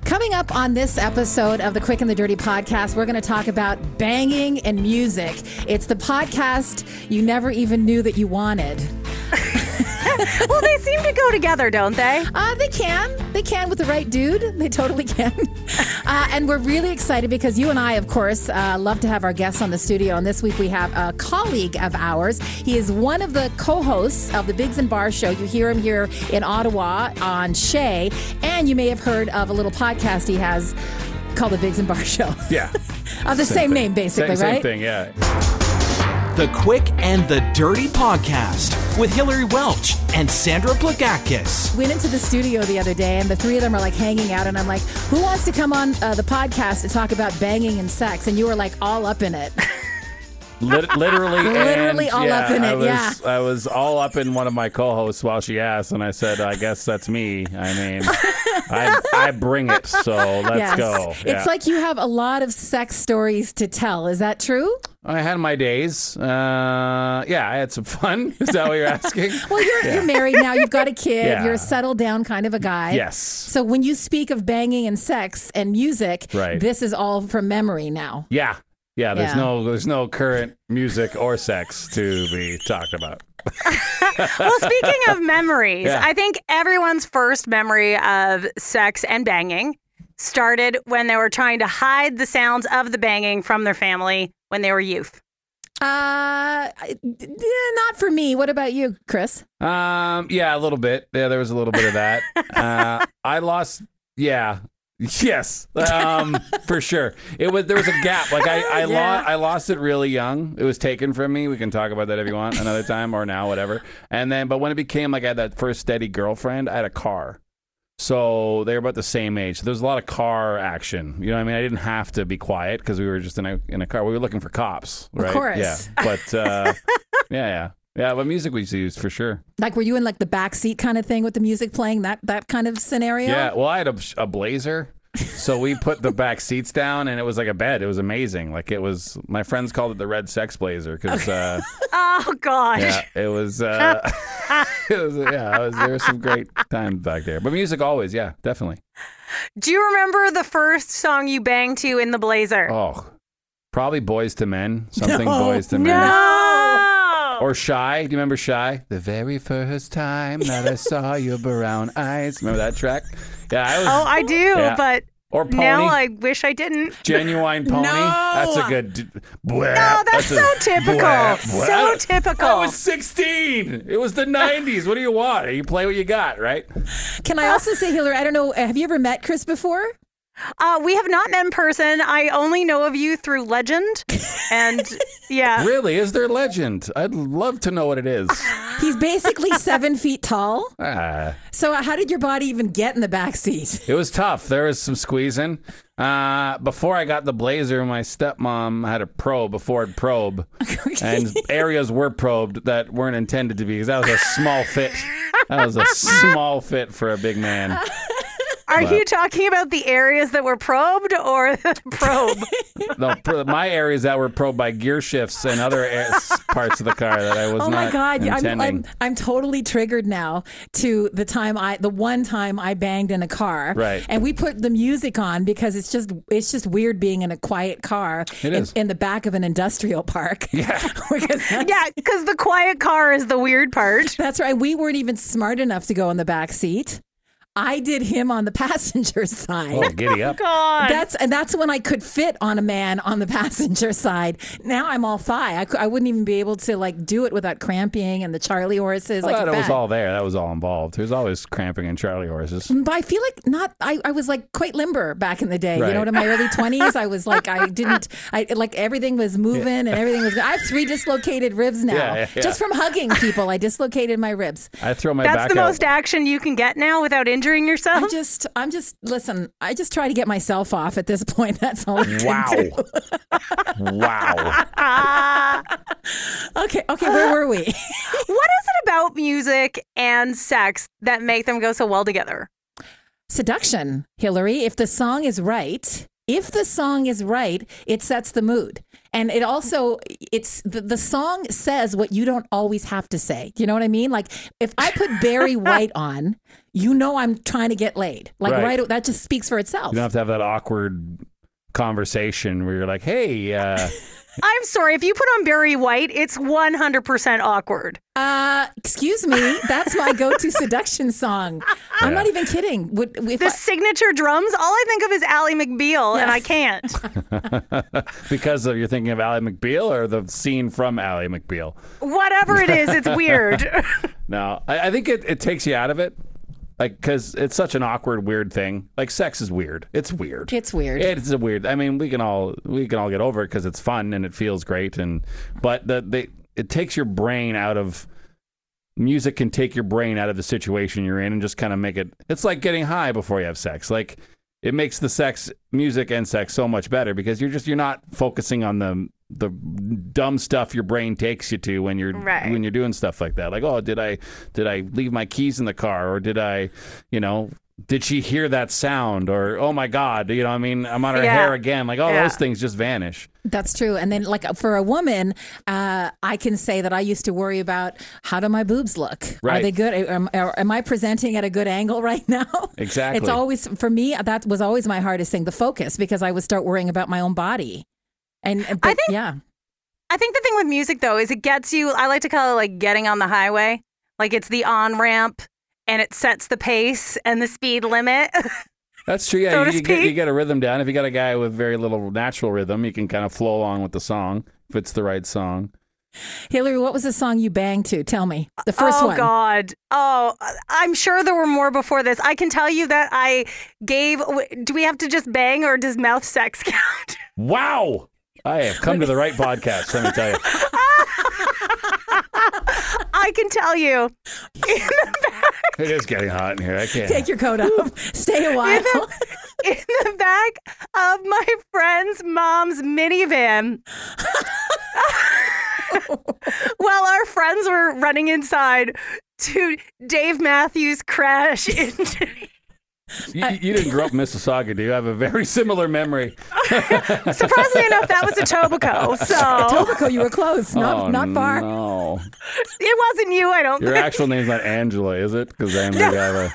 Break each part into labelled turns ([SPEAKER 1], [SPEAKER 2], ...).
[SPEAKER 1] Coming up on this episode of the Quick and the Dirty podcast, we're going to talk about banging and music. It's the podcast you never even knew that you wanted.
[SPEAKER 2] Well, they seem to go together, don't they?
[SPEAKER 1] They can. They can with the right dude. They totally can. And we're really excited because you and I, of course, love to have our guests on the studio. And this week we have a colleague of ours. He is one of the co-hosts of the Biggs and Bar Show. You hear him here in Ottawa on Shay. And you may have heard of a little podcast he has called the Biggs and Bar Show.
[SPEAKER 3] Yeah.
[SPEAKER 1] Of the same name, basically,
[SPEAKER 3] same
[SPEAKER 1] right?
[SPEAKER 3] Same thing, yeah.
[SPEAKER 4] The Quick and the Dirty podcast with Hillary Welch and Sandra Plagakis.
[SPEAKER 1] Went into the studio the other day and the three of them are like hanging out and I'm like, who wants to come on the podcast to talk about banging and sex? And you were like all up in it.
[SPEAKER 3] Literally
[SPEAKER 1] all up in it, yeah.
[SPEAKER 3] I was all up in one of my co-hosts while she asked, and I said, I guess that's me. I mean, I bring it, so let's go. Yeah.
[SPEAKER 1] It's like you have a lot of sex stories to tell. Is that true?
[SPEAKER 3] I had my days. I had some fun. Is that what you're asking?
[SPEAKER 1] Well, you're married now. You've got a kid.
[SPEAKER 3] Yeah.
[SPEAKER 1] You're a settled down kind of a guy.
[SPEAKER 3] Yes.
[SPEAKER 1] So when you speak of banging and sex and music,
[SPEAKER 3] right.
[SPEAKER 1] This is all from memory now.
[SPEAKER 3] Yeah. Yeah, there's no current music or sex to be talked about.
[SPEAKER 2] Well, speaking of memories,
[SPEAKER 3] Yeah.
[SPEAKER 2] I think everyone's first memory of sex and banging started when they were trying to hide the sounds of the banging from their family when they were youth.
[SPEAKER 1] Not for me. What about you, Chris?
[SPEAKER 3] Yeah, a little bit. Yeah, there was a little bit of that. I lost. Yeah. Yes, for sure. There was a gap. Like I lost it really young. It was taken from me. We can talk about that if you want another time or now, whatever. But when it became like I had that first steady girlfriend, I had a car. So they were about the same age. So there's a lot of car action. You know what I mean? I didn't have to be quiet because we were just in a car. We were looking for cops, right?
[SPEAKER 1] Of course.
[SPEAKER 3] Yeah. But yeah. Yeah, but music we used for sure.
[SPEAKER 1] Like, were you in like the back seat kind of thing with the music playing, that kind of scenario?
[SPEAKER 3] Yeah, well, I had a Blazer, so we put the back seats down, and it was like a bed. It was amazing. Like it was. My friends called it the Red Sex Blazer because.
[SPEAKER 2] Oh gosh.
[SPEAKER 3] Yeah, it was. There were some great times back there. But music always, yeah, definitely.
[SPEAKER 2] Do you remember the first song you banged to in the Blazer?
[SPEAKER 3] Oh, probably Boys to Men. Something Boys to Men.
[SPEAKER 2] No.
[SPEAKER 3] Or Shy. Do you remember Shy? The very first time that I saw your brown eyes. Remember that track? Yeah,
[SPEAKER 2] I do,
[SPEAKER 3] yeah.
[SPEAKER 2] But
[SPEAKER 3] or Pony.
[SPEAKER 2] now I wish I didn't.
[SPEAKER 3] Genuine Pony.
[SPEAKER 1] No.
[SPEAKER 3] That's a good.
[SPEAKER 2] No, that's so typical. So typical.
[SPEAKER 3] I was 16. It was the 90s. What do you want? You play what you got, right?
[SPEAKER 1] Can I also say, Hillary, I don't know, have you ever met Chris before?
[SPEAKER 2] We have not met in person. I only know of you through legend. And yeah.
[SPEAKER 3] Really? Is there legend? I'd love to know what it is.
[SPEAKER 1] He's basically 7 feet tall. So how did your body even get in the back seat?
[SPEAKER 3] It was tough. There was some squeezing. Before I got the Blazer, my stepmom had a probe, a Ford probe. And areas were probed that weren't intended to be because that was a small fit. That was a small fit for a big man.
[SPEAKER 2] Are you talking about the areas that were probed or the probe?
[SPEAKER 3] No, my areas that were probed by gear shifts and other parts of the car that I was not intending.
[SPEAKER 1] I'm totally triggered now to the one time I banged in a car.
[SPEAKER 3] Right.
[SPEAKER 1] And we put the music on because it's just weird being in a quiet car in the back of an industrial park.
[SPEAKER 3] Yeah.
[SPEAKER 2] Because the quiet car is the weird part.
[SPEAKER 1] That's right. We weren't even smart enough to go in the back seat. I did him on the passenger side.
[SPEAKER 3] Oh, giddy up.
[SPEAKER 2] God.
[SPEAKER 1] That's when I could fit on a man on the passenger side. Now I'm all thigh. I wouldn't even be able to like do it without cramping and the Charlie horses.
[SPEAKER 3] Well, that was all there. That was all involved. There's always cramping and Charlie horses.
[SPEAKER 1] But I feel like I was like quite limber back in the day.
[SPEAKER 3] Right.
[SPEAKER 1] You know, in my early 20s, I was like, everything was moving and everything was good. I have 3 dislocated ribs now.
[SPEAKER 3] Yeah.
[SPEAKER 1] Just from hugging people. I dislocated my ribs.
[SPEAKER 3] I throw my back out.
[SPEAKER 2] That's the most action you can get now without injuring yourself?
[SPEAKER 1] Listen, I just try to get myself off at this point. That's all I can do.
[SPEAKER 3] Wow.
[SPEAKER 1] Okay, where were we?
[SPEAKER 2] What is it about music and sex that make them go so well together?
[SPEAKER 1] Seduction, Hillary. If the song is right, if the song is right, it sets the mood. And it also, it's the song says what you don't always have to say. Do you know what I mean? Like if I put Barry White on, you know I'm trying to get laid. Like right that just speaks for itself.
[SPEAKER 3] You don't have to have that awkward conversation where you're like, hey,
[SPEAKER 2] I'm sorry. If you put on Barry White, it's 100% awkward.
[SPEAKER 1] Excuse me. That's my go-to seduction song. I'm not even kidding.
[SPEAKER 2] Signature drums, all I think of is Ally McBeal, and I can't.
[SPEAKER 3] Because you're thinking of Ally McBeal or the scene from Ally McBeal?
[SPEAKER 2] Whatever it is, it's weird.
[SPEAKER 3] No, I think it takes you out of it. Like, because it's such an awkward, weird thing. Like, sex is weird. It's weird.
[SPEAKER 1] It's weird.
[SPEAKER 3] It's a weird. I mean, we can all get over it because it's fun and it feels great. But it takes your brain out of. Music can take your brain out of the situation you're in and just kind of make it. It's like getting high before you have sex. Like, it makes the music and sex so much better because you're not focusing on the dumb stuff your brain takes you to when you're doing stuff like that. Like, oh, did I leave my keys in the car, or did I, did she hear that sound, or oh my God, I mean, I'm on her hair again. Like all those things just vanish.
[SPEAKER 1] That's true. And then like for a woman, I can say that I used to worry about how do my boobs look?
[SPEAKER 3] Right.
[SPEAKER 1] Are they good? Am I presenting at a good angle right now?
[SPEAKER 3] Exactly.
[SPEAKER 1] It's always, for me, that was always my hardest thing, the focus, because I would start worrying about my own body. I think
[SPEAKER 2] the thing with music, though, is it gets you, I like to call it like getting on the highway. Like it's the on-ramp and it sets the pace and the speed limit.
[SPEAKER 3] That's true. Yeah, you get a rhythm down. If you got a guy with very little natural rhythm, you can kind of flow along with the song if it's the right song.
[SPEAKER 1] Hillary, what was the song you banged to? Tell me. The first one.
[SPEAKER 2] Oh, God. Oh, I'm sure there were more before this. I can tell you that I gave, do we have to just bang or does mouth sex count?
[SPEAKER 3] Wow. I have come to the right podcast, let me tell you.
[SPEAKER 2] I can tell you. In the back,
[SPEAKER 3] it is getting hot in here. I can't.
[SPEAKER 1] Take your coat off. Stay a while.
[SPEAKER 2] In the back of my friend's mom's minivan. While our friends were running inside to Dave Matthews Crash into...
[SPEAKER 3] You didn't grow up in Mississauga, do you? I have a very similar memory.
[SPEAKER 2] Surprisingly enough, that was Etobicoke. So
[SPEAKER 1] Etobicoke, you were close. Not far.
[SPEAKER 3] No.
[SPEAKER 2] It wasn't you, I don't think.
[SPEAKER 3] Your actual name's not Angela, is it? Because I'm the guy.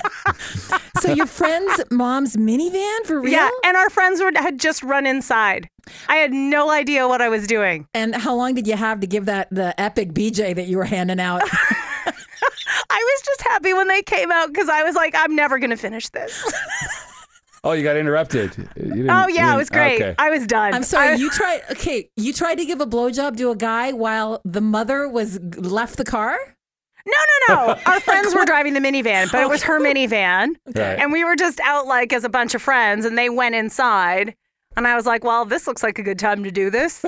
[SPEAKER 1] So your friend's mom's minivan, for real?
[SPEAKER 2] Yeah, and our friends had just run inside. I had no idea what I was doing.
[SPEAKER 1] And how long did you have to give the epic BJ that you were handing out?
[SPEAKER 2] I was just happy when they came out because I was like, I'm never going to finish this.
[SPEAKER 3] Oh, you got interrupted.
[SPEAKER 2] It was great. Okay. I was done.
[SPEAKER 1] I'm sorry. You tried to give a blowjob to a guy while the mother left the car?
[SPEAKER 2] No. Our friends were driving the minivan, but it was her minivan.
[SPEAKER 3] Right.
[SPEAKER 2] And we were just out like as a bunch of friends, and they went inside. And I was like, well, this looks like a good time to do this.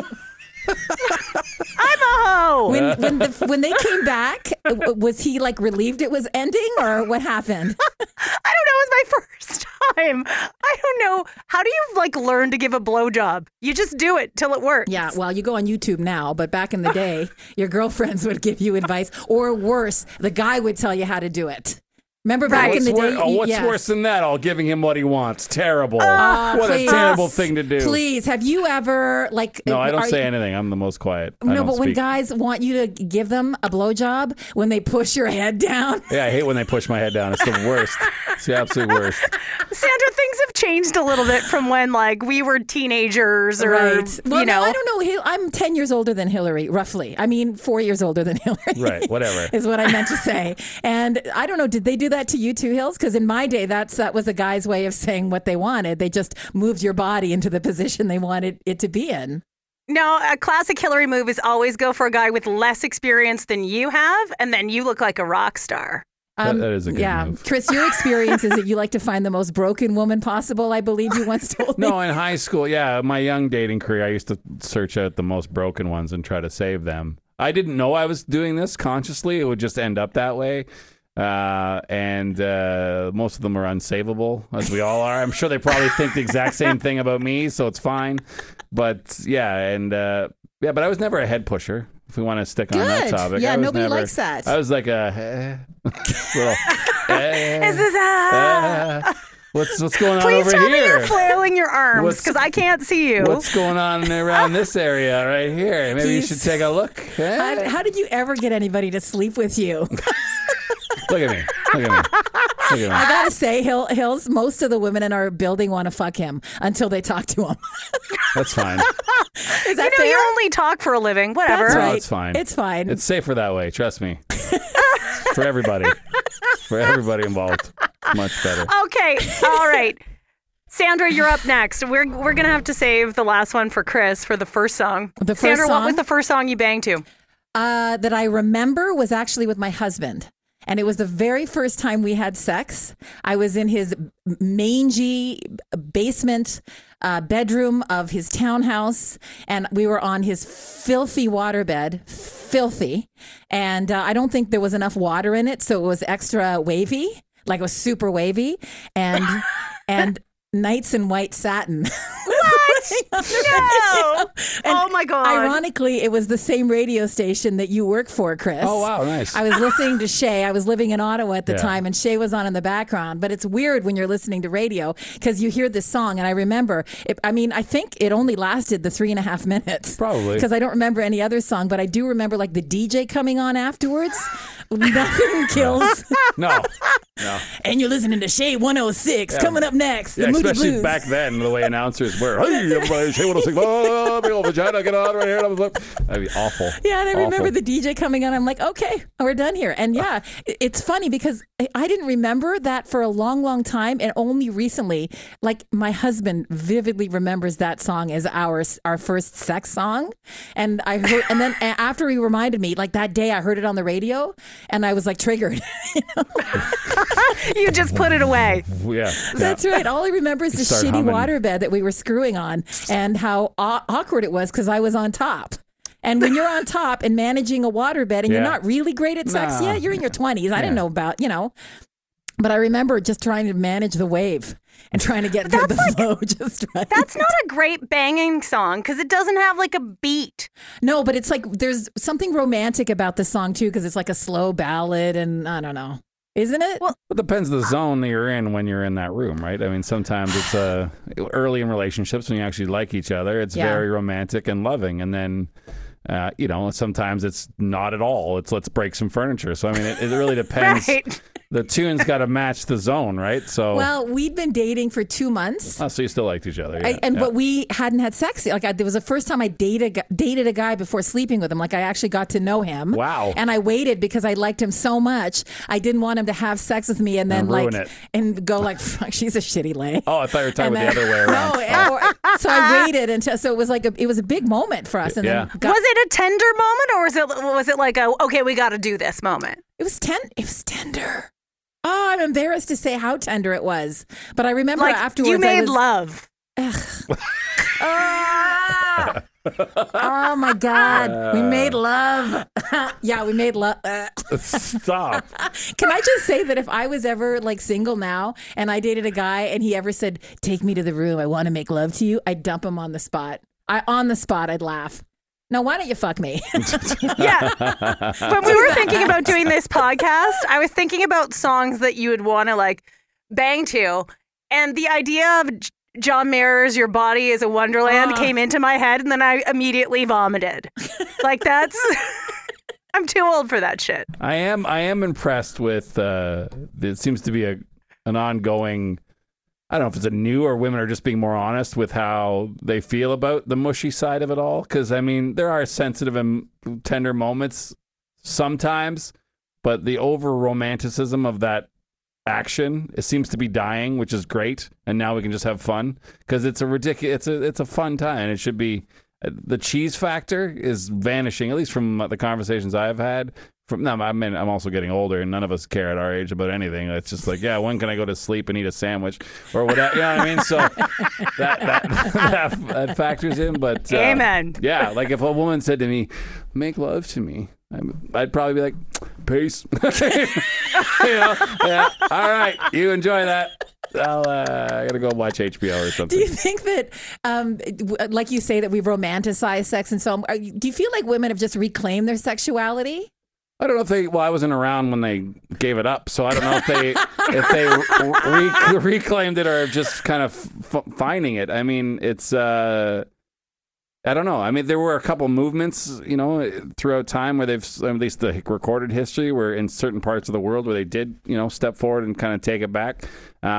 [SPEAKER 2] I'm a hoe.
[SPEAKER 1] When they came back, was he like relieved it was ending, or what happened?
[SPEAKER 2] I don't know. It was my first time. I don't know. How do you like learn to give a blowjob? You just do it till it works.
[SPEAKER 1] Yeah. Well, you go on YouTube now, but back in the day, your girlfriends would give you advice, or worse, the guy would tell you how to do it. Remember back in the day?
[SPEAKER 3] What's worse than that? All giving him what he wants. Terrible. What a terrible thing to do.
[SPEAKER 1] Please, have you ever
[SPEAKER 3] No, I don't say anything. I'm the most quiet.
[SPEAKER 1] No, but when guys want you to give them a blowjob, when they push your head down.
[SPEAKER 3] Yeah, I hate when they push my head down. It's the worst. It's the absolute worst.
[SPEAKER 2] Sandra, things have changed a little bit from when we were teenagers, or
[SPEAKER 1] right. Well, no, I don't know. I'm 10 years older than Hillary, roughly. I mean, 4 years older than Hillary.
[SPEAKER 3] Right. Whatever
[SPEAKER 1] is what I meant to say. And I don't know. Did they do that to you too, Hills? Because in my day, that was a guy's way of saying what they wanted. They just moved your body into the position they wanted it to be in.
[SPEAKER 2] No, a classic Hillary move is always go for a guy with less experience than you have, and then you look like a rock star.
[SPEAKER 3] That is a good move.
[SPEAKER 1] Chris, your experience is that you like to find the most broken woman possible, I believe you once told me.
[SPEAKER 3] No, in high school, my young dating career, I used to search out the most broken ones and try to save them. I didn't know I was doing this consciously. It would just end up that way. And most of them are unsavable, as we all are. I'm sure they probably think the exact same thing about me, so it's fine. But but I was never a head pusher, if we want to stick on that topic.
[SPEAKER 1] Yeah, nobody likes that.
[SPEAKER 3] I was like a little.
[SPEAKER 2] Is this
[SPEAKER 3] What's going on
[SPEAKER 2] Please
[SPEAKER 3] over
[SPEAKER 2] tell me
[SPEAKER 3] here?
[SPEAKER 2] you're flailing your arms because I can't see you.
[SPEAKER 3] What's going on around this area right here? Maybe you should take a look. Eh?
[SPEAKER 1] How did you ever get anybody to sleep with you?
[SPEAKER 3] Look at me. Look at me. Look at me.
[SPEAKER 1] I gotta say, Hills, most of the women in our building want to fuck him until they talk to him.
[SPEAKER 3] That's fine.
[SPEAKER 1] Is that fair?
[SPEAKER 2] You only talk for a living. Whatever.
[SPEAKER 1] That's right.
[SPEAKER 3] No, it's fine.
[SPEAKER 1] It's fine.
[SPEAKER 3] It's safer that way. Trust me. For everybody. For everybody involved. Much better.
[SPEAKER 2] Okay. All right. Sandra, you're up next. We're gonna have to save the last one for Chris for the first song.
[SPEAKER 1] The first
[SPEAKER 2] Sandra,
[SPEAKER 1] song?
[SPEAKER 2] what was the first song you banged to?
[SPEAKER 1] That I remember was actually with my husband. And it was the very first time we had sex. I was in his mangy basement bedroom of his townhouse, and we were on his filthy waterbed. Filthy. And I don't think there was enough water in it, so it was extra wavy. Like it was super wavy. And nights in white satin.
[SPEAKER 2] What? No. Oh my God.
[SPEAKER 1] Ironically, it was the same radio station that you work for, Chris.
[SPEAKER 3] Oh, wow. Nice.
[SPEAKER 1] I was listening to Shay. I was living in Ottawa at the
[SPEAKER 3] Yeah.
[SPEAKER 1] time, and Shay was on in the background. But it's weird when you're listening to radio because you hear this song. And I remember, I think it only lasted the 3.5 minutes.
[SPEAKER 3] Probably.
[SPEAKER 1] Because I don't remember any other song. But I do remember like the DJ coming on afterwards. Nothing kills.
[SPEAKER 3] No.
[SPEAKER 1] And you're listening to Shay 106. Coming up next,
[SPEAKER 3] Yeah,
[SPEAKER 1] the Moody
[SPEAKER 3] especially
[SPEAKER 1] Blues.
[SPEAKER 3] back then, the way announcers were. Hey, everybody, Shay 106. Oh, big old vagina, get on right here. That'd be awful.
[SPEAKER 1] Yeah, and I remember
[SPEAKER 3] Awful.
[SPEAKER 1] the DJ coming on. I'm like, okay, we're done here. And yeah, it's funny because I didn't remember that for a long, long time. And only recently, like my husband vividly remembers that song as our first sex song. And I heard, and then after he reminded me, like that day I heard it on the radio and I was like triggered.
[SPEAKER 2] You just put it away.
[SPEAKER 3] Yeah.
[SPEAKER 1] That's right. All I remember is the
[SPEAKER 3] Start
[SPEAKER 1] shitty
[SPEAKER 3] humming.
[SPEAKER 1] waterbed that we were screwing on and how awkward it was because I was on top. And when you're on top and managing a waterbed and you're
[SPEAKER 3] Yeah.
[SPEAKER 1] not really great at sex,
[SPEAKER 3] No.
[SPEAKER 1] yeah, you're in your 20s. I didn't know about, But I remember just trying to manage the wave and trying to get the flow just right.
[SPEAKER 2] That's not a great banging song because it doesn't have like a beat.
[SPEAKER 1] No, but it's like there's something romantic about the song too because it's like a slow ballad and I don't know. Isn't it?
[SPEAKER 2] Well,
[SPEAKER 3] It depends the zone that you're in when you're in that room, right? I mean, sometimes it's early in relationships when you actually like each other. It's
[SPEAKER 1] Yeah.
[SPEAKER 3] very romantic and loving. And then, sometimes it's not at all. It's let's break some furniture. So, I mean, it really depends.
[SPEAKER 2] Right.
[SPEAKER 3] The tune's got to match the zone, right? So,
[SPEAKER 1] Well, we'd been dating for 2 months.
[SPEAKER 3] so you still liked each other. Yeah.
[SPEAKER 1] But we hadn't had sex. Like there was the first time I dated a guy before sleeping with him. Like I actually got to know him.
[SPEAKER 3] Wow.
[SPEAKER 1] And I waited because I liked him so much. I didn't want him to have sex with me and then
[SPEAKER 3] And ruin it.
[SPEAKER 1] and go like, fuck, she's a shitty lay.
[SPEAKER 3] Oh, I thought you were talking
[SPEAKER 1] And
[SPEAKER 3] about the
[SPEAKER 1] then-
[SPEAKER 3] other way around.
[SPEAKER 1] No, so I waited until so it was like it was a big moment for us. And
[SPEAKER 3] Yeah.
[SPEAKER 1] then
[SPEAKER 2] Was it a tender moment or was it like a okay, we got to do this moment?
[SPEAKER 1] it was tender. Oh, I'm embarrassed to say how tender it was, but I remember
[SPEAKER 2] Like
[SPEAKER 1] afterwards
[SPEAKER 2] you made
[SPEAKER 1] I was,
[SPEAKER 2] love.
[SPEAKER 1] Ah! Oh my God, we made love. Yeah, we made love.
[SPEAKER 3] Stop.
[SPEAKER 1] Can I just say that if I was ever like single now and I dated a guy and he ever said, "Take me to the room, I want to make love to you," I'd dump him on the spot. I'd laugh. No, why don't you fuck me?
[SPEAKER 2] Yeah. When we were thinking about doing this podcast, I was thinking about songs that you would want to like bang to. And the idea of John Mayer's Your Body is a Wonderland came into my head and then I immediately vomited. Like that's I'm too old for that shit.
[SPEAKER 3] I am impressed with it seems to be an ongoing, I don't know if it's a new or women are just being more honest with how they feel about the mushy side of it all. Because, I mean, there are sensitive and tender moments sometimes, but the over-romanticism of that action, it seems to be dying, which is great. And now we can just have fun because it's a ridiculous, it's a fun time. It should be, the cheese factor is vanishing, at least from the conversations I've had. I'm also getting older, and none of us care at our age about anything. It's just like, yeah, when can I go to sleep and eat a sandwich or whatever? You know what I mean? So that factors in. But
[SPEAKER 2] Amen.
[SPEAKER 3] Yeah, like if a woman said to me, "Make love to me," I'd probably be like, "Peace." Yeah. All right, you enjoy that. I gotta go watch HBO or something.
[SPEAKER 1] Do you think that, like you say, that we've romanticized sex and so on? Do you feel like women have just reclaimed their sexuality?
[SPEAKER 3] I don't know if they. Well, I wasn't around when they gave it up, so I don't know if they reclaimed it or just kind of finding it. I mean, it's. I don't know. I mean, there were a couple movements, throughout time where they've, at least the recorded history, where in certain parts of the world where they did, step forward and kind of take it back.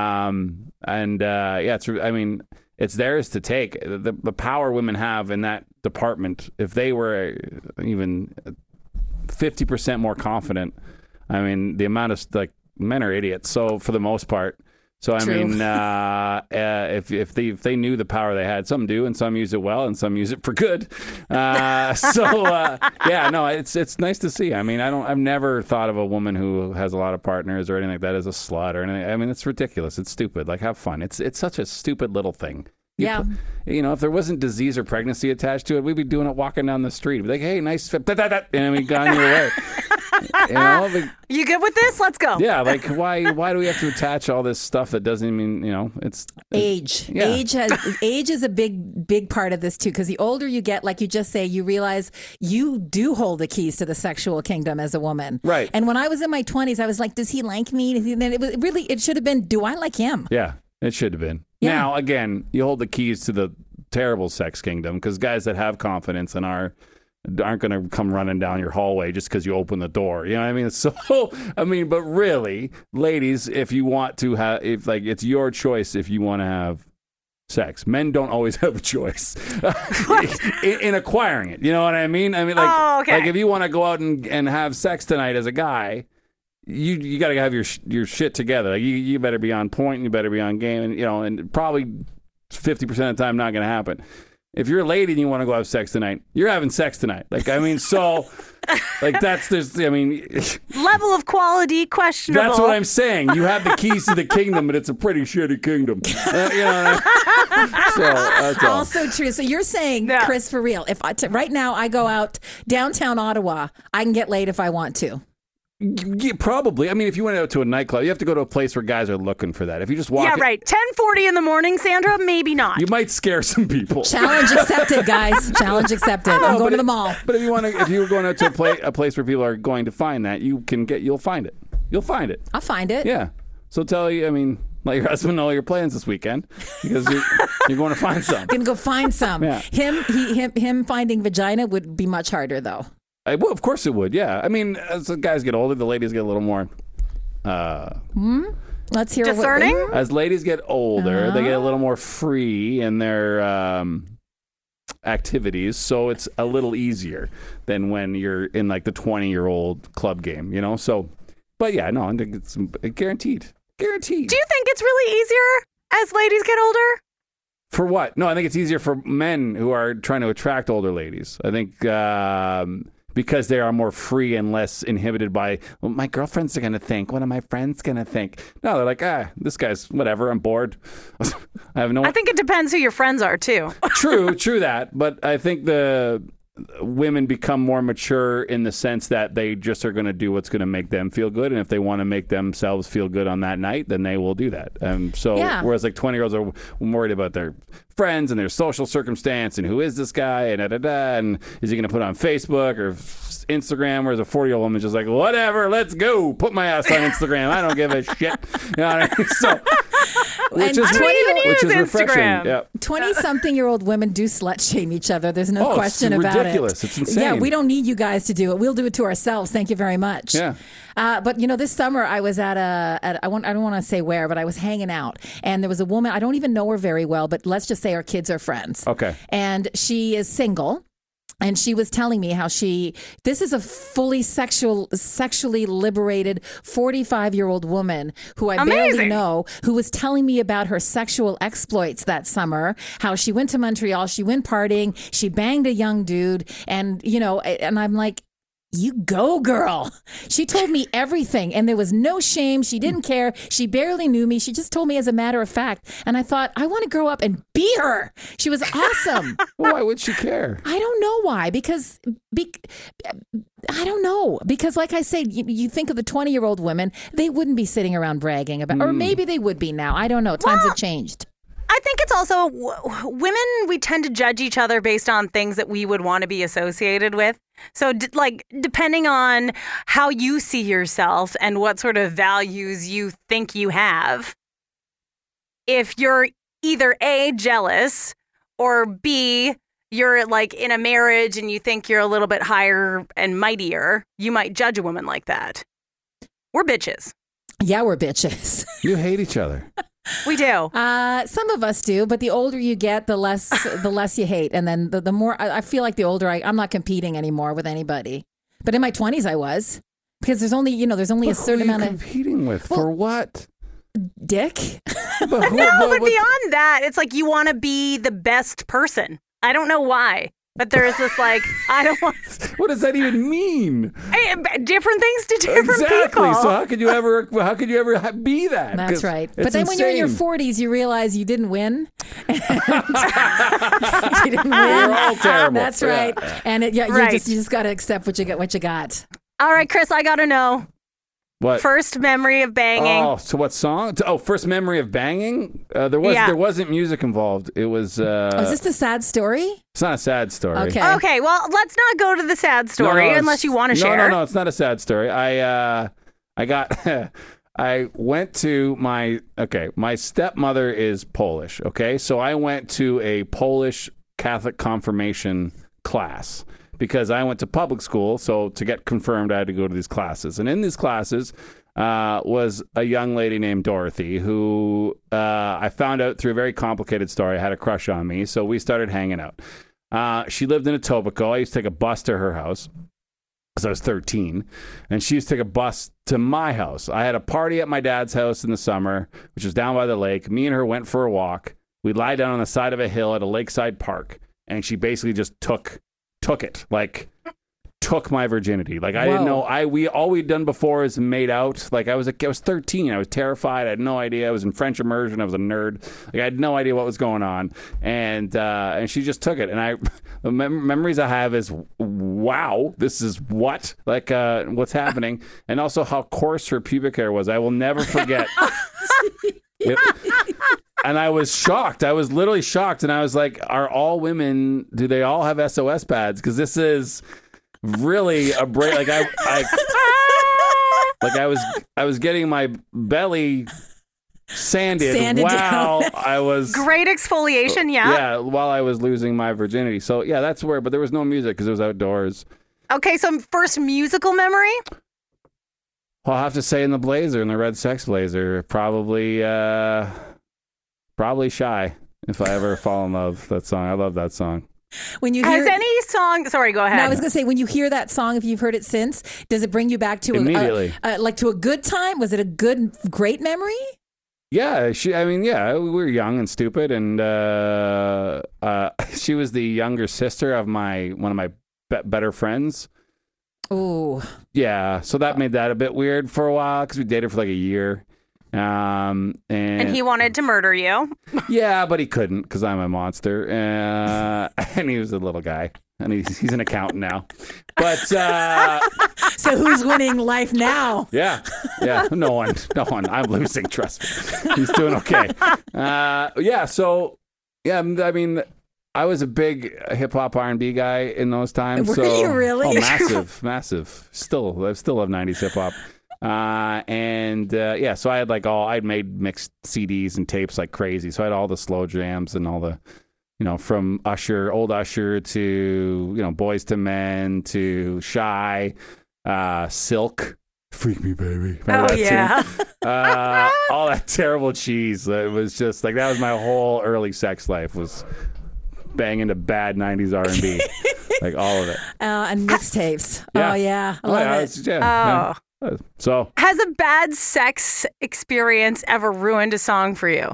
[SPEAKER 3] It's theirs to take. The power women have in that department. If they were even 50% more confident, I mean, the amount of men are idiots. So for the most part. So I
[SPEAKER 1] True.
[SPEAKER 3] mean, if they knew the power they had, some do, and some use it well, and some use it for good. It's nice to see. I mean, I've never thought of a woman who has a lot of partners or anything like that as a slut or anything. I mean, it's ridiculous. It's stupid. Like, have fun. It's such a stupid little thing. If there wasn't disease or pregnancy attached to it, we'd be doing it walking down the street. We'd be like, hey, nice fit, and we'd gone your way.
[SPEAKER 2] You good with this? Let's go.
[SPEAKER 3] Yeah, like why do we have to attach all this stuff that doesn't mean, it's
[SPEAKER 1] age.
[SPEAKER 3] Yeah.
[SPEAKER 1] Age is a big part of this too, because the older you get, like you just say, you realize you do hold the keys to the sexual kingdom as a woman.
[SPEAKER 3] Right.
[SPEAKER 1] And when I was in my 20s, I was like, does he like me? And then it should have been, do I like him?
[SPEAKER 3] Yeah, it should have been.
[SPEAKER 1] Yeah.
[SPEAKER 3] Now, again, you hold the keys to the terrible sex kingdom, because guys that have confidence and aren't going to come running down your hallway just because you open the door. You know what I mean? So, but really, ladies, if you want to have, it's your choice if you want to have sex. Men don't always have a choice in acquiring it. You know what I mean? I mean, like if you want to go out and have sex tonight as a guy, you got to have your shit together. Like you better be on point and you better be on game, and probably 50% of the time not going to happen. If you're a lady and you want to go have sex tonight, you're having sex tonight. Level
[SPEAKER 2] of quality questionable.
[SPEAKER 3] That's what I'm saying. You have the keys to the kingdom, but it's a pretty shitty kingdom. So that's all.
[SPEAKER 1] Also true. So you're saying, Chris, for real, if right now I go out downtown Ottawa, I can get laid if I want to.
[SPEAKER 3] Yeah, probably. I mean, if you went out to a nightclub, you have to go to a place where guys are looking for that. If you just walk...
[SPEAKER 2] Yeah, right. 10:40 in the morning, Sandra, maybe not.
[SPEAKER 3] You might scare some people.
[SPEAKER 1] Challenge accepted, guys. Challenge accepted. I'm going to the mall.
[SPEAKER 3] But if you were going out to a place where people are going to find that, you'll find it. You'll find it.
[SPEAKER 1] I'll find it.
[SPEAKER 3] Yeah. So let your husband know your plans this weekend, because you're going to find some.
[SPEAKER 1] Going to go find some.
[SPEAKER 3] Yeah.
[SPEAKER 1] Him finding vagina would be much harder, though.
[SPEAKER 3] Well, of course it would, yeah. I mean, as the guys get older, the ladies get a little more...
[SPEAKER 1] Let's hear
[SPEAKER 2] discerning?
[SPEAKER 3] As ladies get older, they get a little more free in their activities, so it's a little easier than when you're in, the 20-year-old club game, So, but yeah, no, I think it's guaranteed. Guaranteed.
[SPEAKER 2] Do you think it's really easier as ladies get older?
[SPEAKER 3] For what? No, I think it's easier for men who are trying to attract older ladies. I think... because they are more free and less inhibited by, well, my girlfriends are going to think, what are my friends going to think? No, they're like, this guy's whatever, I'm bored. I
[SPEAKER 2] think it depends who your friends are, too.
[SPEAKER 3] True that. But I think the women become more mature in the sense that they just are going to do what's going to make them feel good. And if they want to make themselves feel good on that night, then they will do that. Whereas 20-year-olds are worried about their friends and their social circumstance and who is this guy and is he going to put it on Facebook or Instagram, whereas a 40-year-old woman's just like, whatever, let's go. Put my ass on Instagram. I don't give a shit. You know what I mean? So, which is refreshing. Yeah.
[SPEAKER 1] 20-something-year-old women do slut shame each other. There's no question about it.
[SPEAKER 3] It's ridiculous. It's insane.
[SPEAKER 1] Yeah, we don't need you guys to do it. We'll do it to ourselves. Thank you very much.
[SPEAKER 3] Yeah.
[SPEAKER 1] But this summer I was at I don't want to say where, but I was hanging out, and there was a woman. I don't even know her very well, but let's just say our kids are friends.
[SPEAKER 3] Okay.
[SPEAKER 1] And she is single. And she was telling me how this is a fully sexually liberated 45-year-old woman who I barely know, who was telling me about her sexual exploits that summer, how she went to Montreal, she went partying, she banged a young dude, and, and I'm like, you go, girl. She told me everything, and there was no shame. She didn't care. She barely knew me. She just told me as a matter of fact. And I thought, I want to grow up and be her. She was awesome.
[SPEAKER 3] Why would she care?
[SPEAKER 1] I don't know why. Because I don't know. Because like I said, you think of the 20-year-old women, they wouldn't be sitting around bragging about, or maybe they would be now. I don't know. Times have changed.
[SPEAKER 2] I think it's also women, we tend to judge each other based on things that we would want to be associated with. So depending on how you see yourself and what sort of values you think you have, if you're either A, jealous, or B, you're like in a marriage and you think you're a little bit higher and mightier, you might judge a woman like that. We're bitches.
[SPEAKER 1] Yeah, we're bitches.
[SPEAKER 3] You hate each other.
[SPEAKER 2] We do.
[SPEAKER 1] Some of us do, but the older you get, the less you hate. And then the more, I feel like the older I'm not competing anymore with anybody. But in my 20s I was. Because there's only a certain amount of...
[SPEAKER 3] competing with? For what?
[SPEAKER 1] Dick?
[SPEAKER 2] But beyond that, it's like you want to be the best person. I don't know why. But there's this like, I don't want...
[SPEAKER 3] What does that even mean?
[SPEAKER 2] Different things to different
[SPEAKER 3] exactly.
[SPEAKER 2] people.
[SPEAKER 3] So how could you ever be that?
[SPEAKER 1] That's right. But then when you're in your 40s, you realize you didn't win. You didn't win.
[SPEAKER 3] We're all terrible.
[SPEAKER 1] That's right.
[SPEAKER 3] Yeah.
[SPEAKER 1] And you just got to accept what you got.
[SPEAKER 2] All right, Chris, I got to know.
[SPEAKER 3] What?
[SPEAKER 2] First memory of banging.
[SPEAKER 3] Oh, so what song? Oh, first memory of banging? There wasn't music involved. It was...
[SPEAKER 1] is this the sad story?
[SPEAKER 3] It's not a sad story.
[SPEAKER 2] Okay, well, let's not go to the sad story unless you want to share.
[SPEAKER 3] No, it's not a sad story. I went to my stepmother is Polish, okay? So I went to a Polish Catholic confirmation class because I went to public school. So to get confirmed, I had to go to these classes. And in these classes was a young lady named Dorothy who I found out through a very complicated story had a crush on me. So we started hanging out. She lived in Etobicoke. I used to take a bus to her house because I was 13, and she used to take a bus to my house. I had a party at my dad's house in the summer, which was down by the lake. Me and her went for a walk. We lie down on the side of a hill at a lakeside park, and she basically just took it, like took my virginity. Like I didn't know. All we'd done before is made out. Like I was 13. I was terrified. I had no idea. I was in French immersion. I was a nerd. Like I had no idea what was going on. And she just took it. And the memories I have is, wow, this is what? Like what's happening? And also how coarse her pubic hair was. I will never forget. And I was shocked. I was literally shocked. And I was like, are all women, do they all have SOS pads? Because this is really a break. Like I was getting my belly sanded while
[SPEAKER 1] down.
[SPEAKER 3] I was
[SPEAKER 2] great exfoliation.
[SPEAKER 3] Yeah, while I was losing my virginity. So yeah, that's where. But there was no music because it was outdoors.
[SPEAKER 2] Okay, so first musical memory.
[SPEAKER 3] Well, I'll have to say in the Blazer, in the red Sex Blazer, probably Shy. If I ever fall in love, that song. I love that song.
[SPEAKER 1] When you hear
[SPEAKER 2] any song, sorry, go ahead.
[SPEAKER 1] No, I was going to say, when you hear that song, if you've heard it since, does it bring you back to
[SPEAKER 3] immediately,
[SPEAKER 1] to a good time? Was it a great memory?
[SPEAKER 3] Yeah, we were young and stupid, and she was the younger sister of one of my better friends.
[SPEAKER 1] Oh,
[SPEAKER 3] yeah. So that made that a bit weird for a while because we dated for like a year. And
[SPEAKER 2] he wanted to murder you.
[SPEAKER 3] Yeah, but he couldn't because I'm a monster. And he was a little guy, and he's an accountant now. But
[SPEAKER 1] so who's winning life now?
[SPEAKER 3] Yeah, no one. I'm losing. Trust me, he's doing okay. So I mean, I was a big hip hop R&B guy in those times.
[SPEAKER 1] Were you really?
[SPEAKER 3] Oh, massive. I still love 90s hip hop. So I had I'd made mixed CDs and tapes like crazy. So I had all the slow jams and all the, from old Usher to, Boys to Men to Shy, Silk, Freak Me Baby.
[SPEAKER 2] Remember that
[SPEAKER 3] tune? All that terrible cheese. It was just like, that was my whole early sex life, was banging to bad 90s R&B, like all of it.
[SPEAKER 1] And mixtapes.
[SPEAKER 3] Yeah.
[SPEAKER 1] Oh yeah, I love it.
[SPEAKER 3] Yeah. So,
[SPEAKER 2] has a bad sex experience ever ruined a song for you?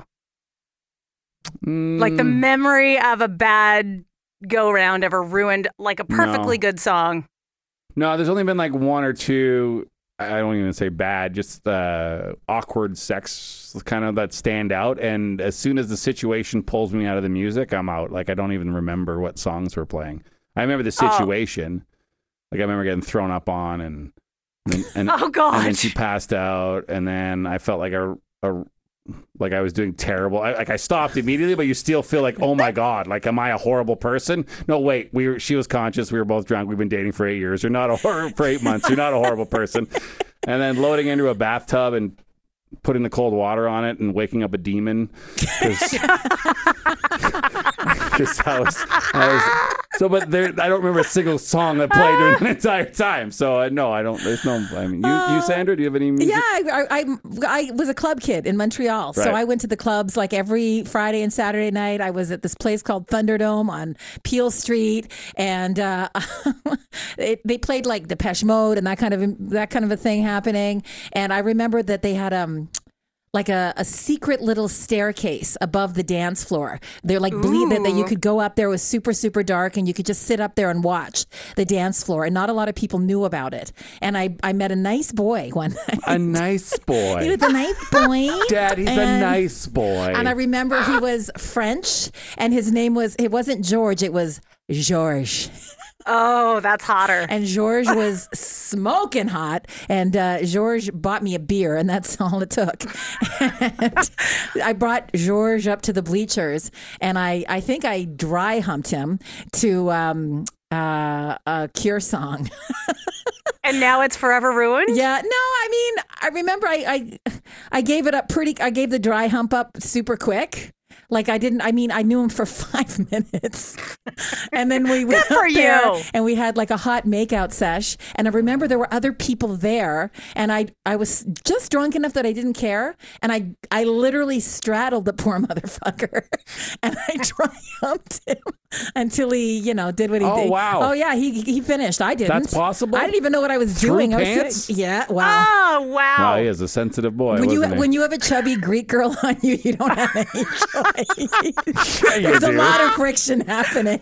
[SPEAKER 2] Like the memory of a bad go round ever ruined like a perfectly good song?
[SPEAKER 3] No, there's only been like one or two. I don't even say bad, just awkward sex kind of that stand out. And as soon as the situation pulls me out of the music, I'm out. Like I don't even remember what songs we're playing. I remember the situation. Like I remember getting thrown up on and
[SPEAKER 2] oh god,
[SPEAKER 3] and then she passed out, and then I felt like a like I was doing terrible. I stopped immediately, but you still feel like, oh my God, like, am I a horrible person? No, wait, she was conscious. We were both drunk. We've been dating for 8 years. You're not for 8 months. You're not a horrible person. And then loading into a bathtub and putting the cold water on it and waking up a demon. Because so, but I don't remember a single song that played during the entire time. So no, I don't. There's no. I mean, you Sandra, do you have any music?
[SPEAKER 1] Yeah, I was a club kid in Montreal, so
[SPEAKER 3] Right.
[SPEAKER 1] I went to the clubs like every Friday and Saturday night. I was at this place called Thunderdome on Peel Street, and they played like Depeche Mode and that kind of a thing happening. And I remember that they had like a secret little staircase above the dance floor. They're like that you could go up there. It was super, super dark, and you could just sit up there and watch the dance floor. And not a lot of people knew about it. And I met a nice boy one night.
[SPEAKER 3] A nice boy.
[SPEAKER 1] He was a nice boy.
[SPEAKER 3] Dad, he's a nice boy.
[SPEAKER 1] And I remember he was French, and his name it wasn't George, it was Georges.
[SPEAKER 2] Oh, that's hotter.
[SPEAKER 1] And Georges was smoking hot, and Georges bought me a beer, and that's all it took. And I brought Georges up to the bleachers, and I think I dry humped him to a Cure song.
[SPEAKER 2] And now it's forever ruined?
[SPEAKER 1] Yeah, no, I mean, I remember I gave it up I gave the dry hump up super quick. Like I knew him for 5 minutes. And then we went
[SPEAKER 2] Good for
[SPEAKER 1] up there
[SPEAKER 2] you.
[SPEAKER 1] and we had like a hot makeout sesh. And I remember there were other people there, and I was just drunk enough that I didn't care. And I literally straddled the poor motherfucker and I dry humped him until he, did what he did.
[SPEAKER 3] Oh, wow.
[SPEAKER 1] Oh yeah, he finished. I didn't.
[SPEAKER 3] That's possible?
[SPEAKER 1] I didn't even know what I was
[SPEAKER 3] Through
[SPEAKER 1] doing.
[SPEAKER 3] pants?
[SPEAKER 1] Yeah, wow.
[SPEAKER 2] Oh, wow.
[SPEAKER 3] Wow, he is a sensitive boy.
[SPEAKER 1] When you have a chubby Greek girl on you, you don't have any choice.
[SPEAKER 3] Yeah, you
[SPEAKER 1] There's a
[SPEAKER 3] do.
[SPEAKER 1] lot of friction happening.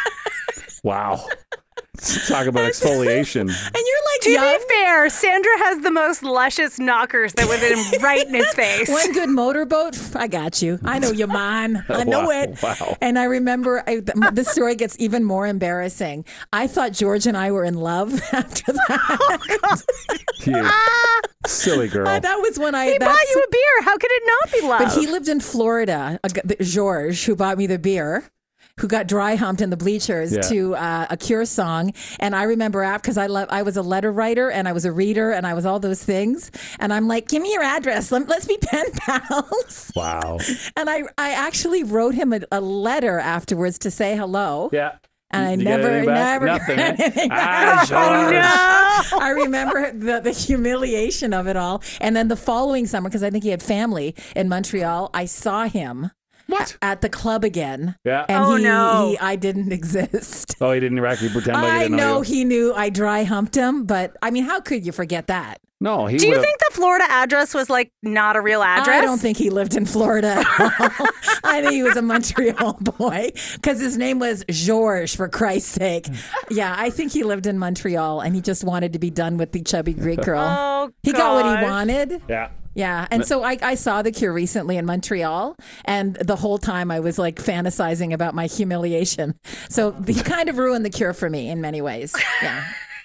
[SPEAKER 3] Wow. Talk about exfoliation.
[SPEAKER 1] And you're like
[SPEAKER 2] To
[SPEAKER 1] young.
[SPEAKER 2] be fair, Sandra has the most luscious knockers that would have been right in his face.
[SPEAKER 1] One good motorboat, I got you. I know you, man. I know
[SPEAKER 3] Wow,
[SPEAKER 1] it.
[SPEAKER 3] wow.
[SPEAKER 1] And I remember this story gets even more embarrassing. I thought George and I were in love after that.
[SPEAKER 3] You silly girl.
[SPEAKER 1] That was when
[SPEAKER 2] He bought you a beer. How could it not be love?
[SPEAKER 1] But he lived in Florida. George, who bought me the beer, who got dry humped in the bleachers
[SPEAKER 3] Yeah.
[SPEAKER 1] to a Cure song. And I remember because I was a letter writer and I was a reader and I was all those things. And I'm like, give me your address. Let's be pen pals.
[SPEAKER 3] Wow.
[SPEAKER 1] And I actually wrote him a letter afterwards to say hello.
[SPEAKER 3] Yeah.
[SPEAKER 1] And I
[SPEAKER 3] You get anything back?
[SPEAKER 1] never
[SPEAKER 3] Nothing.
[SPEAKER 1] got anything
[SPEAKER 3] Ah,
[SPEAKER 1] back.
[SPEAKER 3] George.
[SPEAKER 1] I remember the humiliation of it all. And then the following summer, because I think he had family in Montreal, I saw him
[SPEAKER 3] What?
[SPEAKER 1] at the club again.
[SPEAKER 3] Yeah.
[SPEAKER 1] And
[SPEAKER 2] Oh, no.
[SPEAKER 1] I didn't exist.
[SPEAKER 3] Oh, he didn't actually pretend like he
[SPEAKER 1] I
[SPEAKER 3] didn't
[SPEAKER 1] know
[SPEAKER 3] you.
[SPEAKER 1] he knew I dry humped him, but I mean, how could you forget that?
[SPEAKER 3] No, he
[SPEAKER 2] Do you
[SPEAKER 3] would've-
[SPEAKER 2] think the Florida address was like not a real address?
[SPEAKER 1] I don't think he lived in Florida at all. I think he was a Montreal boy because his name was Georges, for Christ's sake. Yeah, I think he lived in Montreal and he just wanted to be done with the chubby Greek girl.
[SPEAKER 2] Oh,
[SPEAKER 1] He got what he
[SPEAKER 2] gosh.
[SPEAKER 1] wanted.
[SPEAKER 3] Yeah.
[SPEAKER 1] Yeah. And so I saw The Cure recently in Montreal, and the whole time I was like fantasizing about my humiliation. So he kind of ruined The Cure for me in many ways. Yeah.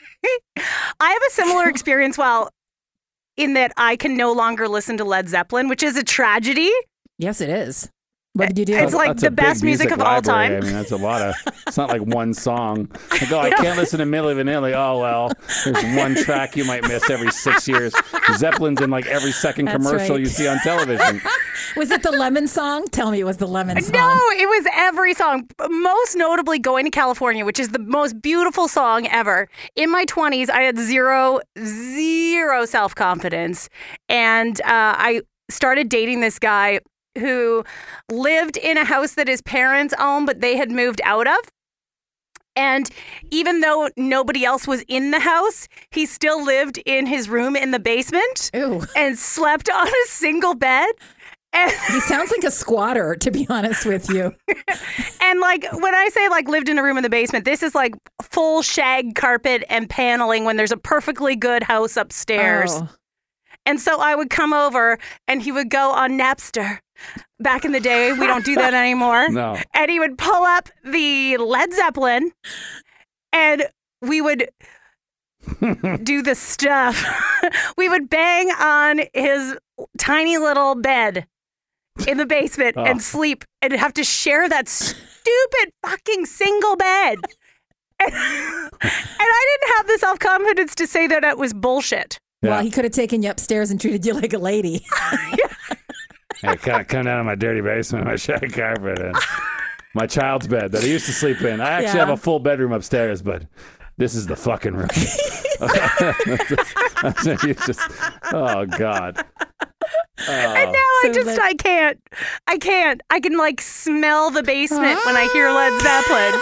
[SPEAKER 2] I have a similar experience in that I can no longer listen to Led Zeppelin, which is a tragedy.
[SPEAKER 1] Yes, it is. What did you do?
[SPEAKER 2] It's like
[SPEAKER 3] That's
[SPEAKER 2] the
[SPEAKER 3] a big
[SPEAKER 2] best music of all
[SPEAKER 3] library.
[SPEAKER 2] time.
[SPEAKER 3] I mean, that's a lot of. It's not like one song. Like, oh, I can't listen to Milli Vanilli. Oh well, there's one track you might miss every 6 years. Zeppelin's in like every second
[SPEAKER 1] That's
[SPEAKER 3] commercial
[SPEAKER 1] right.
[SPEAKER 3] you see on television.
[SPEAKER 1] Was it the Lemon song? Tell me it was the Lemon song.
[SPEAKER 2] No, it was every song. Most notably, Going to California, which is the most beautiful song ever. In my 20s, I had zero self-confidence. And I started dating this guy who lived in a house that his parents owned, but they had moved out of. And even though nobody else was in the house, he still lived in his room in the basement
[SPEAKER 1] Ew.
[SPEAKER 2] and slept on a single bed. And
[SPEAKER 1] He sounds like a squatter, to be honest with you.
[SPEAKER 2] And like when I say like lived in a room in the basement, this is like full shag carpet and paneling when there's a perfectly good house upstairs.
[SPEAKER 1] Oh.
[SPEAKER 2] And so I would come over and he would go on Napster. Back in the day, we don't do that anymore.
[SPEAKER 3] No.
[SPEAKER 2] And he would pull up the Led Zeppelin and we would do the stuff. We would bang on his tiny little bed in the basement and sleep and have to share that stupid fucking single bed. And I didn't have the self-confidence to say that it was bullshit.
[SPEAKER 3] Yeah.
[SPEAKER 1] Well, he could have taken you upstairs and treated you like a lady.
[SPEAKER 3] Hey, come down to my dirty basement, my shag carpet, and my child's bed that I used to sleep in. I actually have a full bedroom upstairs, but this is the fucking room. Oh, God.
[SPEAKER 2] And now I can't. I can like smell the basement when I hear Led Zeppelin.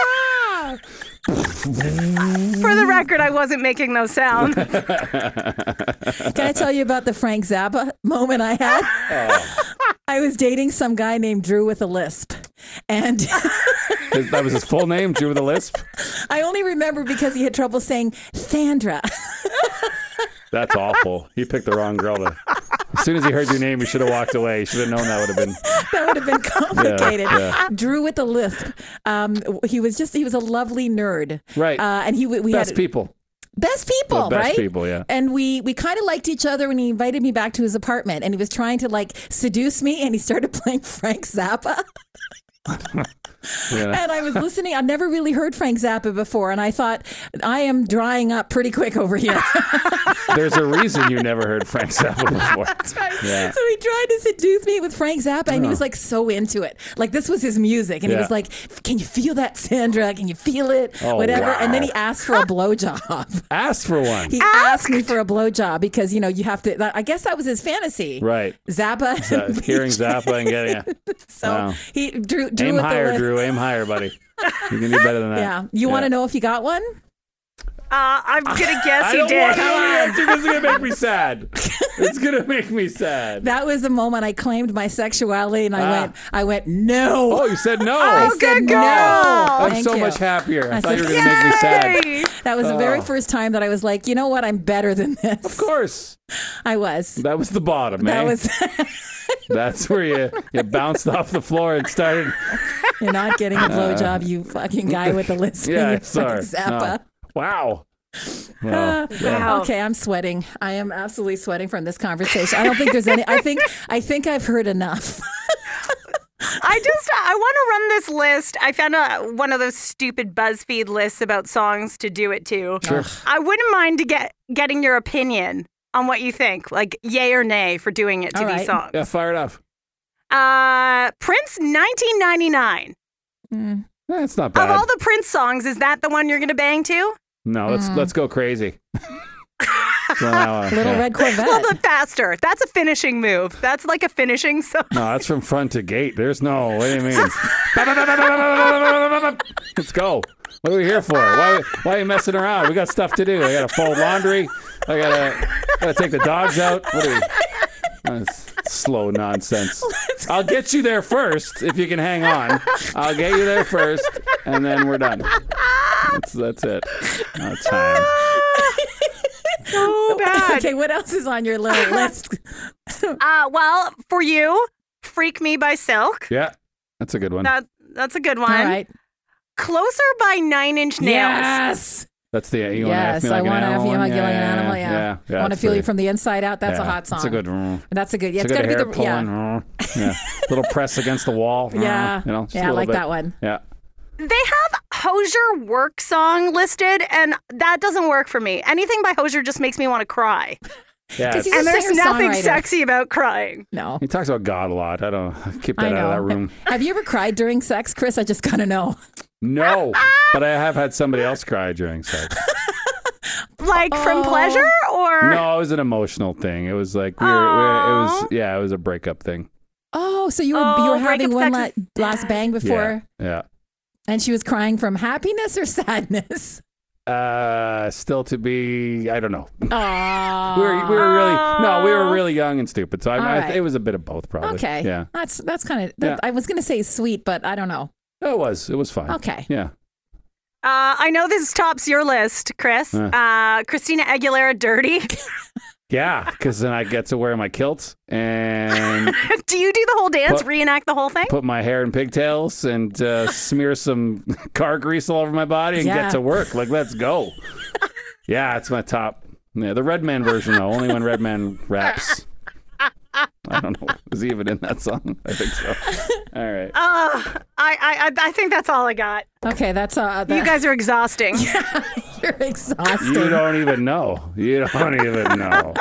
[SPEAKER 2] For the record, I wasn't making those sounds.
[SPEAKER 1] Can I tell you about the Frank Zappa moment I had? I was dating some guy named Drew with a lisp. And
[SPEAKER 3] that was his full name, Drew with a lisp?
[SPEAKER 1] I only remember because he had trouble saying Sandra.
[SPEAKER 3] That's awful. He picked the wrong girl. As soon as he heard your name, he should have walked away. He should have known that would have been complicated.
[SPEAKER 1] Yeah. Drew with a lisp. He was a lovely nerd.
[SPEAKER 3] Right.
[SPEAKER 1] And we
[SPEAKER 3] best
[SPEAKER 1] had
[SPEAKER 3] people.
[SPEAKER 1] Best people,
[SPEAKER 3] the best
[SPEAKER 1] right?
[SPEAKER 3] people, yeah.
[SPEAKER 1] And we kind of liked each other when he invited me back to his apartment, and he was trying to like seduce me, and he started playing Frank Zappa.
[SPEAKER 3] Yeah.
[SPEAKER 1] And I was listening. I've never really heard Frank Zappa before, and I thought, I am drying up pretty quick over here.
[SPEAKER 3] There's a reason you never heard Frank Zappa before.
[SPEAKER 1] That's right.
[SPEAKER 3] Yeah.
[SPEAKER 1] So he tried to seduce me with Frank Zappa, and he was like so into it. Like this was his music, and he was like, "Can you feel that, Sandra? Can you feel it?
[SPEAKER 3] Oh,
[SPEAKER 1] Whatever."
[SPEAKER 3] wow.
[SPEAKER 1] And then he asked for a blowjob.
[SPEAKER 3] Asked for one.
[SPEAKER 1] He asked me for a blowjob because you have to. I guess that was his fantasy.
[SPEAKER 3] Right.
[SPEAKER 1] Zappa.
[SPEAKER 3] Hearing Zappa and getting it.
[SPEAKER 1] So he drew
[SPEAKER 3] Aim
[SPEAKER 1] with
[SPEAKER 3] higher,
[SPEAKER 1] the
[SPEAKER 3] Drew. Aim higher, buddy. You can do better than that.
[SPEAKER 1] Yeah. You want to know if you got one?
[SPEAKER 2] I'm gonna guess
[SPEAKER 3] I
[SPEAKER 2] he did.
[SPEAKER 3] It's gonna make me sad. It's gonna make me sad.
[SPEAKER 1] That was the moment I claimed my sexuality, and I went no.
[SPEAKER 3] Oh, you said no.
[SPEAKER 1] I
[SPEAKER 2] Oh,
[SPEAKER 1] said
[SPEAKER 2] good
[SPEAKER 1] no.
[SPEAKER 2] girl.
[SPEAKER 3] I'm
[SPEAKER 1] Thank
[SPEAKER 3] so
[SPEAKER 1] you.
[SPEAKER 3] much happier. I thought
[SPEAKER 1] said,
[SPEAKER 3] you were gonna make me sad.
[SPEAKER 2] Yay!
[SPEAKER 1] That was the very first time that I was like, you know what? I'm better than this.
[SPEAKER 3] Of course.
[SPEAKER 1] I was.
[SPEAKER 3] That was the bottom,
[SPEAKER 1] That
[SPEAKER 3] man.
[SPEAKER 1] was.
[SPEAKER 3] That's where you bounced off the floor and started.
[SPEAKER 1] You're not getting a blowjob, you fucking guy with the list.
[SPEAKER 3] Yeah,
[SPEAKER 1] you
[SPEAKER 3] sorry.
[SPEAKER 1] Zappa.
[SPEAKER 3] No. Wow. Well,
[SPEAKER 2] Wow.
[SPEAKER 1] Okay, I'm sweating. I am absolutely sweating from this conversation. I don't think there's any. I think I've heard enough.
[SPEAKER 2] I want to run this list. I found one of those stupid BuzzFeed lists about songs to do it to.
[SPEAKER 3] Sure.
[SPEAKER 2] I wouldn't mind getting your opinion on what you think, like yay or nay for doing it to
[SPEAKER 1] All
[SPEAKER 2] these
[SPEAKER 1] right.
[SPEAKER 2] songs.
[SPEAKER 3] Yeah, fire it off.
[SPEAKER 2] Prince 1999.
[SPEAKER 3] It's not bad.
[SPEAKER 2] Of all the Prince songs, is that the one you're going to bang to?
[SPEAKER 3] No, let's go crazy.
[SPEAKER 1] Little Red Corvette.
[SPEAKER 2] A little bit faster. That's a finishing move. That's like a finishing song.
[SPEAKER 3] No, that's from front to gate. There's no. What do you mean? Let's go. What are we here for? Why are you messing around? We got stuff to do. I got to fold laundry. I gotta take the dogs out. What are we? That's slow nonsense. I'll get you there first if you can hang on. I'll get you there first, and then we're done. That's it. No time.
[SPEAKER 2] So bad.
[SPEAKER 1] Okay, what else is on your little list?
[SPEAKER 2] Well, for you, Freak Me by Silk.
[SPEAKER 3] Yeah, that's a good one.
[SPEAKER 2] That's a good one.
[SPEAKER 1] All right.
[SPEAKER 2] Closer by 9 Inch Nails.
[SPEAKER 1] Yes.
[SPEAKER 3] That's the you want to
[SPEAKER 1] Yes,
[SPEAKER 3] F me like
[SPEAKER 1] I want to
[SPEAKER 3] an
[SPEAKER 1] have
[SPEAKER 3] animal
[SPEAKER 1] you
[SPEAKER 3] one?
[SPEAKER 1] like an animal. Yeah. I want to feel you from the inside out. That's a hot song.
[SPEAKER 3] It's a good.
[SPEAKER 1] That's a good. Yeah,
[SPEAKER 3] It's
[SPEAKER 1] it's
[SPEAKER 3] a
[SPEAKER 1] got
[SPEAKER 3] good
[SPEAKER 1] to
[SPEAKER 3] hair
[SPEAKER 1] be the.
[SPEAKER 3] pulling. Yeah. Little press against the wall.
[SPEAKER 1] Yeah.
[SPEAKER 3] You know, just a
[SPEAKER 1] Yeah, I
[SPEAKER 3] little
[SPEAKER 1] like
[SPEAKER 3] bit.
[SPEAKER 1] that one.
[SPEAKER 3] Yeah.
[SPEAKER 2] They have Hozier Work Song listed, and that doesn't work for me. Anything by Hozier just makes me want to cry.
[SPEAKER 3] Yeah.
[SPEAKER 1] He's
[SPEAKER 2] And
[SPEAKER 1] a
[SPEAKER 2] there's nothing
[SPEAKER 1] singer-songwriter.
[SPEAKER 2] sexy about crying.
[SPEAKER 1] No.
[SPEAKER 3] He talks about God a lot. I don't keep
[SPEAKER 1] I
[SPEAKER 3] that out of
[SPEAKER 1] know.
[SPEAKER 3] that room.
[SPEAKER 1] Have you ever cried during sex, Chris? I just gotta know.
[SPEAKER 3] No, but I have had somebody else cry during sex.
[SPEAKER 2] Like from pleasure or?
[SPEAKER 3] No, it was an emotional thing. It was like it was a breakup thing.
[SPEAKER 1] Oh, so you were having
[SPEAKER 2] breakup
[SPEAKER 1] one
[SPEAKER 2] sex is
[SPEAKER 1] last bang before,
[SPEAKER 3] Yeah.
[SPEAKER 1] and she was crying from happiness or sadness?
[SPEAKER 3] Still to be, I don't know.
[SPEAKER 1] Oh,
[SPEAKER 3] We were really young and stupid. So
[SPEAKER 1] All right.
[SPEAKER 3] it was a bit of both, probably.
[SPEAKER 1] okay.
[SPEAKER 3] Yeah.
[SPEAKER 1] That's kind of.
[SPEAKER 3] Yeah.
[SPEAKER 1] I was gonna say sweet, but I don't know.
[SPEAKER 3] It was fine.
[SPEAKER 1] Okay.
[SPEAKER 3] Yeah.
[SPEAKER 2] I know this tops your list, Chris. Christina Aguilera, Dirty.
[SPEAKER 3] Yeah, because then I get to wear my kilts and
[SPEAKER 2] Do you do the whole dance, reenact the whole thing?
[SPEAKER 3] put my hair in pigtails and smear some car grease all over my body and
[SPEAKER 1] Yeah.
[SPEAKER 3] get to work. Like, let's go. Yeah, it's my top. Yeah, the Redman version, though. Only when Redman raps. I don't know. Is he even in that song? I think so. All right.
[SPEAKER 2] I think that's all I got.
[SPEAKER 1] Okay, that's
[SPEAKER 2] You guys are exhausting.
[SPEAKER 1] You're exhausted.
[SPEAKER 3] You don't even know. You don't even know.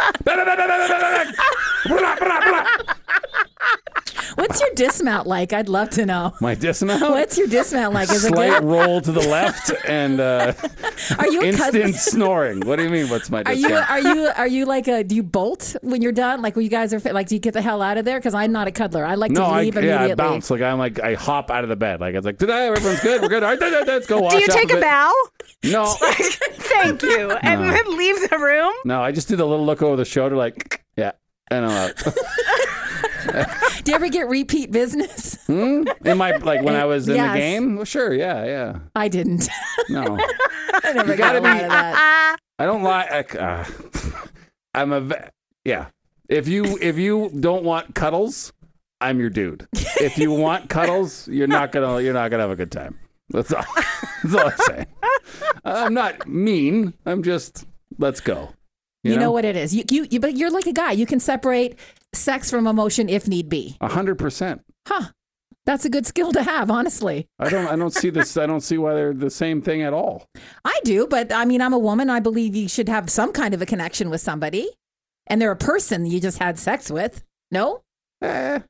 [SPEAKER 1] What's your dismount like? I'd love to know.
[SPEAKER 3] My dismount?
[SPEAKER 1] What's your dismount like? Is it
[SPEAKER 3] Slight
[SPEAKER 1] good?
[SPEAKER 3] roll to the left and
[SPEAKER 1] Are you a
[SPEAKER 3] instant snoring. What do you mean? What's my dismount?
[SPEAKER 1] Are you like do you bolt when you're done? Like when you guys are like, do you get the hell out of there? Because I'm not a cuddler. I like to leave immediately.
[SPEAKER 3] I bounce. I hop out of the bed. Like it's like today everyone's good. We're good. All right, let's go wash.
[SPEAKER 2] Do you take a bow?
[SPEAKER 3] No.
[SPEAKER 2] Thank you. And then leave the room?
[SPEAKER 3] No, I just do the little look over the shoulder, like yeah, and I'm out.
[SPEAKER 1] Do you ever get repeat business?
[SPEAKER 3] In my when I was in
[SPEAKER 1] Yes.
[SPEAKER 3] the game? Well, sure, yeah.
[SPEAKER 1] I didn't.
[SPEAKER 3] No,
[SPEAKER 1] I never got
[SPEAKER 3] gotta
[SPEAKER 1] a lot of that.
[SPEAKER 3] I don't like. I'm a yeah. If you don't want cuddles, I'm your dude. If you want cuddles, you're not gonna have a good time. That's all. That's all I'm saying. I'm not mean. I'm just let's go.
[SPEAKER 1] You know what it is. You but you're like a guy. You can separate sex from emotion if need be.
[SPEAKER 3] 100%.
[SPEAKER 1] Huh. That's a good skill to have, honestly.
[SPEAKER 3] I don't see this. I don't see why they're the same thing at all.
[SPEAKER 1] I do, but I mean, I'm a woman. I believe you should have some kind of a connection with somebody. And they're a person you just had sex with. No?
[SPEAKER 3] That's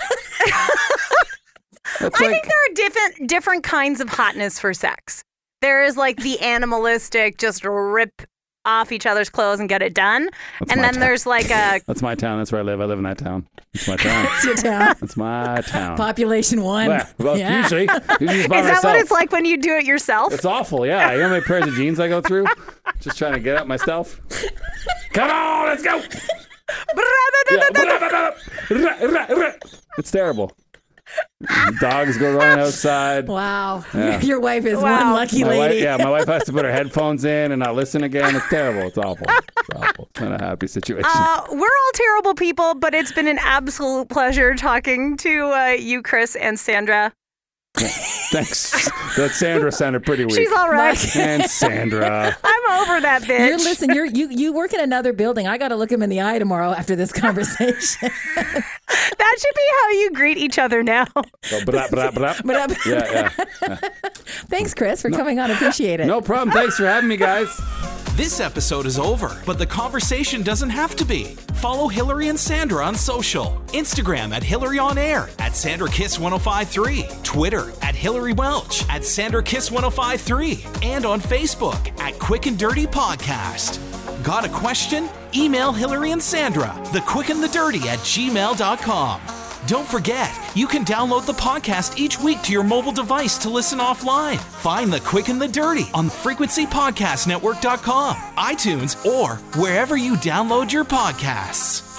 [SPEAKER 2] I think there are different kinds of hotness for sex. There is like the animalistic, just rip off each other's clothes and get it done.
[SPEAKER 3] That's
[SPEAKER 2] and
[SPEAKER 3] my
[SPEAKER 2] then
[SPEAKER 3] town.
[SPEAKER 2] there's like a...
[SPEAKER 3] That's my town. That's where I live. I live in that town. It's my town.
[SPEAKER 1] It's your town.
[SPEAKER 3] It's my town.
[SPEAKER 1] Population 1.
[SPEAKER 3] Well,
[SPEAKER 1] Yeah.
[SPEAKER 3] usually just by
[SPEAKER 2] Is that
[SPEAKER 3] myself.
[SPEAKER 2] what it's like when you do it yourself?
[SPEAKER 3] It's awful. Yeah. You know how many pairs of jeans I go through? Just trying to get up myself. Come on, let's go. It's terrible. Dogs go running outside.
[SPEAKER 1] Wow.
[SPEAKER 3] Yeah.
[SPEAKER 1] Your wife is
[SPEAKER 2] Wow.
[SPEAKER 1] one lucky lady.
[SPEAKER 3] My wife has to put her headphones in and not listen again. It's terrible. It's awful. It's awful. It's not a happy situation.
[SPEAKER 2] We're all terrible people, but it's been an absolute pleasure talking to you, Chris, and Sandra.
[SPEAKER 3] Thanks. That Sandra sounded pretty weak.
[SPEAKER 2] She's all right.
[SPEAKER 3] And Sandra.
[SPEAKER 2] I'm over that bitch.
[SPEAKER 1] You work in another building. I got to look him in the eye tomorrow after this conversation.
[SPEAKER 2] That should be how you greet each other now.
[SPEAKER 3] Oh, blah, blah, blah. Yeah.
[SPEAKER 1] Thanks, Chris, for coming on. Appreciate it.
[SPEAKER 3] No problem. Thanks for having me, guys.
[SPEAKER 4] This episode is over, but the conversation doesn't have to be. Follow Hillary and Sandra on social. Instagram at Hillary on Air, at SandraKiss1053. Twitter at Hillary Welch, at SandraKiss1053. And on Facebook at Quick and Dirty Podcast. Got a question? Email Hillary and Sandra, thequickandthedirty@gmail.com. Don't forget, you can download the podcast each week to your mobile device to listen offline. Find The Quick and the Dirty on frequencypodcastnetwork.com, iTunes, or wherever you download your podcasts.